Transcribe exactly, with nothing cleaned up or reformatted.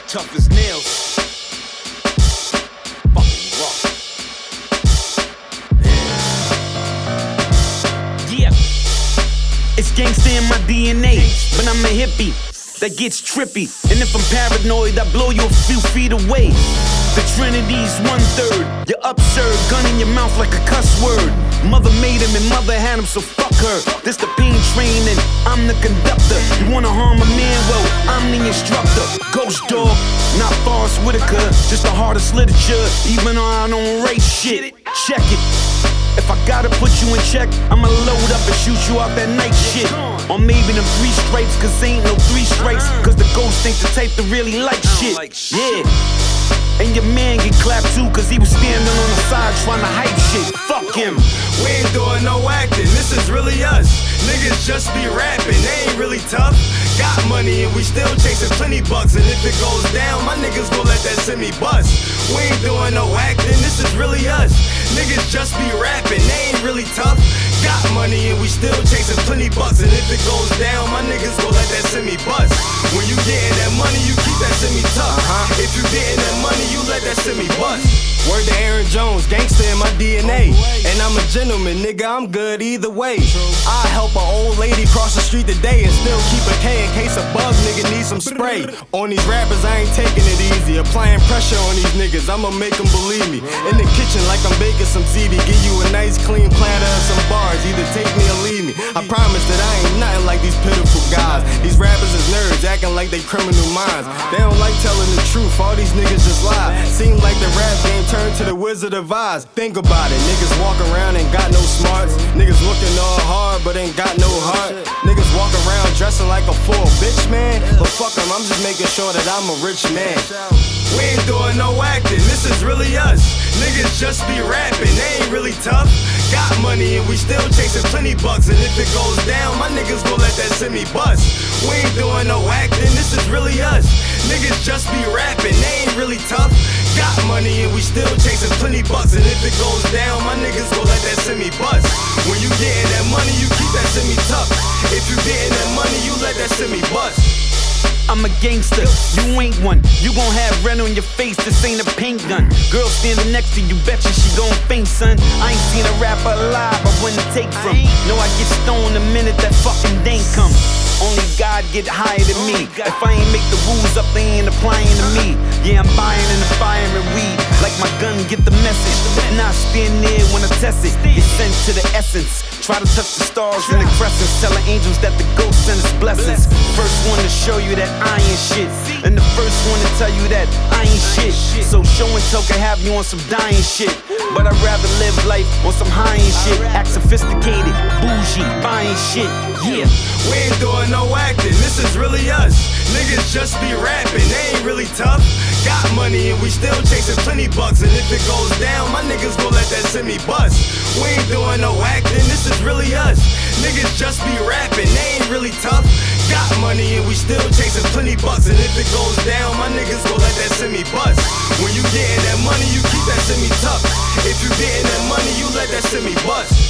tough as nails. Fucking rock. Yeah. It's gangsta in my D N A, but I'm a hippie that gets trippy. And if I'm paranoid, I blow you a few feet away. The Trinity's one third. You're absurd, gun in your mouth like a cuss word. Mother made him and mother had him, so fuck her. This the pain train and I'm the conductor. You wanna harm a man? Well, I'm the instructor. Ghost dog, not Forrest Whitaker, just the hardest literature. Even though I don't write shit, check it. If I gotta put you in check, I'ma load up and shoot you out that night shit. Or maybe them three stripes, cause ain't no three strikes. Cause the ghost ain't the type to really like shit. Yeah. And your man get clapped too, cause he was standing on the side trying to hype shit. Fuck him. We ain't doing no acting, this is really us. Niggas just be rapping, they ain't really tough. Got money and we still chasing plenty bucks. And if it goes down, my niggas gon' let that semi bust. We ain't doing no acting, this is really us. Niggas just be rapping, they ain't really tough. Got money and we still chasing plenty bucks. And if it goes down, my niggas gon' let that semi bust. When you getting that money, you keep that semi tough. Uh-huh. If you getting that money, you let that semi bust. Word to Aaron Jones, gangsta in my D N A. And I'm a gentleman, nigga, I'm good either way. I help an old lady cross the street today and still keep a K in case a bug nigga needs some spray. On these rappers, I ain't taking it easy. Applying pressure on these niggas, I'ma make them believe me. In the kitchen like I'm baking some ziti. Give you a nice clean platter of some bars, either take me or leave me. I promise that I ain't nothing like these pitiful guys. These rappers is nerds, acting like they criminal minds. They don't like telling the truth, all these niggas just lie. Seem like the rap game turned to the Wizard of Oz. Think about it, niggas walk around and got no smarts. Niggas looking all hard but ain't got no heart. Niggas walk around dressing like a full bitch, man. But fuck them, I'm just making sure that I'm a rich man. We ain't doing no acting, this is really us. Niggas just be rapping, they ain't really tough. Got money and we still chasing plenty bucks. And if it goes down, my niggas gon' let that semi bust. We ain't doing no acting, this is really us. Niggas just be rapping, they ain't really tough. Got money and we still chasing plenty bucks. And if it goes down, my niggas gon' let that semi bust. When you getting that money, you keep that semi tough. If you getting that money, you let that semi bust. I'm a gangster, you ain't one. You gon' have red on your face, this ain't a paint gun. Girl standing next to you, betcha she gon' faint, son. I ain't seen a rapper alive, I wouldn't take from. No, I get stoned the minute that fucking dank come. Only God get higher than me. If I ain't make the rules up, they ain't applying to me. Yeah, I'm buying and firing weed. Like my gun, get the message. If not, stand there when I test it. Get sent to the essence. Try to touch the stars and the crescents. Telling angels that the ghost send us blessings. First one to show you that I ain't shit. And the first one to tell you that I ain't shit. So show and tell can have you on some dying shit. But I'd rather live life on some high end shit. Act sophisticated, bougie, buying shit. Yeah. We ain't doing no acting, this is really us. Niggas just be rapping, they ain't really tough. Got money and we still chasing plenty bucks. And if it goes down, my niggas gon' let that semi bust. We ain't doing no acting, this is really us. Niggas just be rapping, they ain't really tough. Got money and we still chasing plenty bucks. And if it goes down, my niggas gon' let that semi bust. When you getting that money, you keep that semi tough. If you getting that money, you let that semi bust.